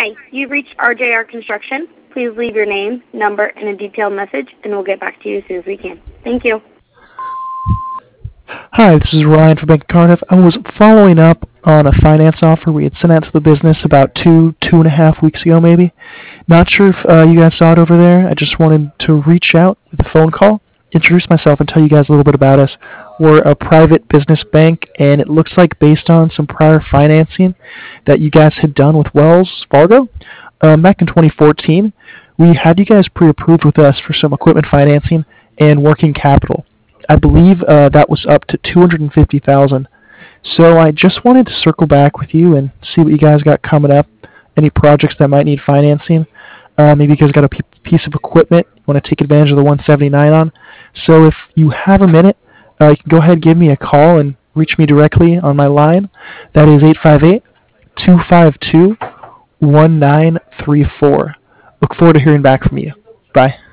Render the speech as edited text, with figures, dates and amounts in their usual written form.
Hi, you've reached RJR Construction. Please leave your name, number, and a detailed message, and we'll get back to you as soon as we can. Thank you. Hi, this is Ryan from Bank of Cardiff. I was following up on a finance offer we had sent out to the business about two and a half weeks ago, maybe. Not sure if you guys saw it over there. I just wanted to reach out with a phone call, introduce myself, and tell you guys a little bit about us. We're a private business bank, and it looks like based on some prior financing that you guys had done with Wells Fargo back in 2014, we had you guys pre-approved with us for some equipment financing and working capital. I believe that was up to $250,000. So I just wanted to circle back with you and see what you guys got coming up. Any projects that might need financing. Maybe you guys got a piece of equipment you want to take advantage of the 179 on. So if you have a minute, you can go ahead and give me a call and reach me directly on my line. That is 858-252-1934. Look forward to hearing back from you. Bye.